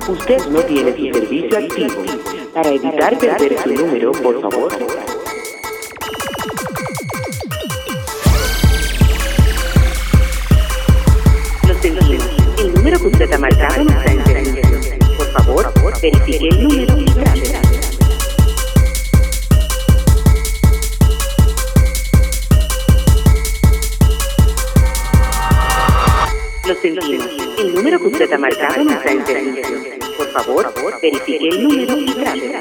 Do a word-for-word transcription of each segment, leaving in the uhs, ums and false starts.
Usted no tiene su servicio activo. Para evitar perder su número, por favor. Lo sentimos. El número que usted ha marcado no está en servicio. Por favor, verifique el número y trate. Lo sentimos. El número que usted ha marcado no está en servicio. Por favor, verifique el número y trate.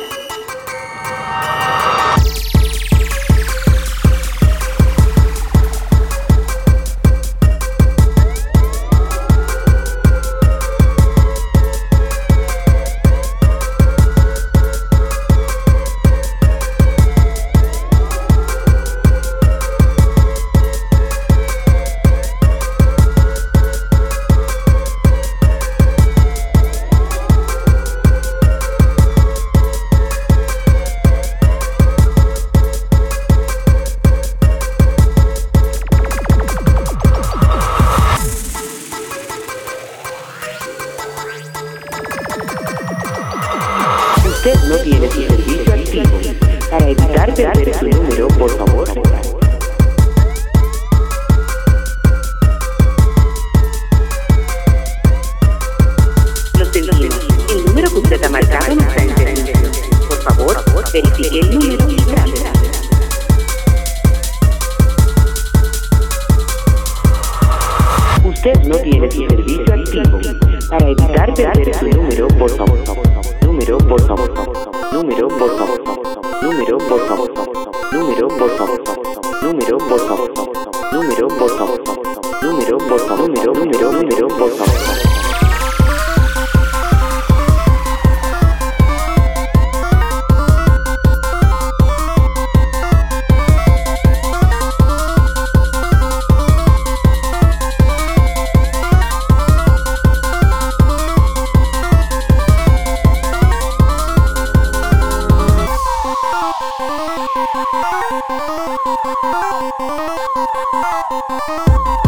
Usted no tiene su servicio activo. Para evitar perder su número, por favor. Lo sentimos. El número que usted ha marcado no está en servicio. Por favor, verifique el número y trate. Usted no tiene su servicio activo. Para evitar perder su número, por favor. Número, por favor. Número, por favor. Número, por favor. Número, por favor. Número, por favor. Número, por favor. Número, por favor. Número, número, número, por favor. Thank you.